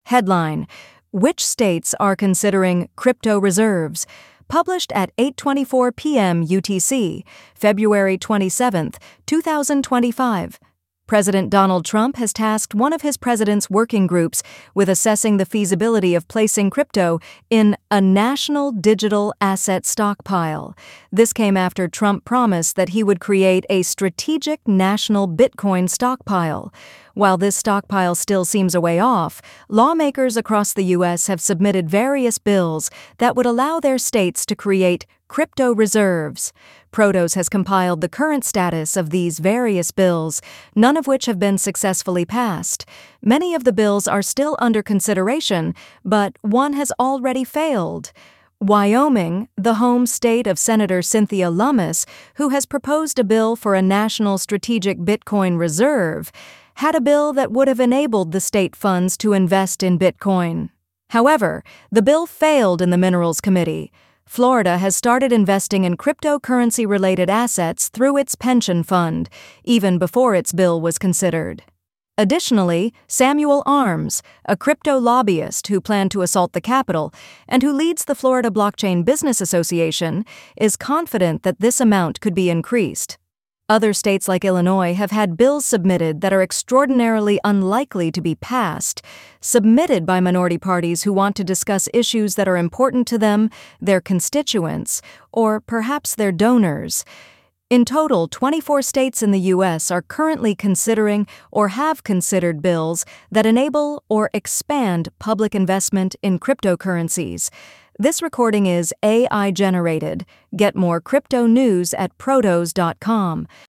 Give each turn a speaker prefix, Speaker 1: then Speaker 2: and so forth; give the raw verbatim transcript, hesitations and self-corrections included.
Speaker 1: Headline: Which states are considering crypto reserves? Published at eight twenty-four p m U T C, February twenty-seventh, two thousand twenty-five. President Donald Trump has tasked one of his president's working groups with assessing the feasibility of placing crypto in a national digital asset stockpile. This came after Trump promised that he would create a strategic national Bitcoin stockpile. While this stockpile still seems a way off, lawmakers across the U S have submitted various bills that would allow their states to create crypto reserves. Protos has compiled the current status of these various bills, none of which have been successfully passed. Many of the bills are still under consideration, but one has already failed. Wyoming, the home state of Senator Cynthia Lummis, who has proposed a bill for a national strategic Bitcoin reserve, had a bill that would have enabled the state funds to invest in Bitcoin. However, the bill failed in the Minerals Committee. Florida has started investing in cryptocurrency-related assets through its pension fund, even before its bill was considered. Additionally, Samuel Arms, a crypto lobbyist who planned to assault the Capitol and who leads the Florida Blockchain Business Association, is confident that this amount could be increased. Other states like Illinois have had bills submitted that are extraordinarily unlikely to be passed, submitted by minority parties who want to discuss issues that are important to them, their constituents, or perhaps their donors. In total, twenty-four states in the U S are currently considering or have considered bills that enable or expand public investment in cryptocurrencies. This recording is A I generated. Get more crypto news at protos dot com.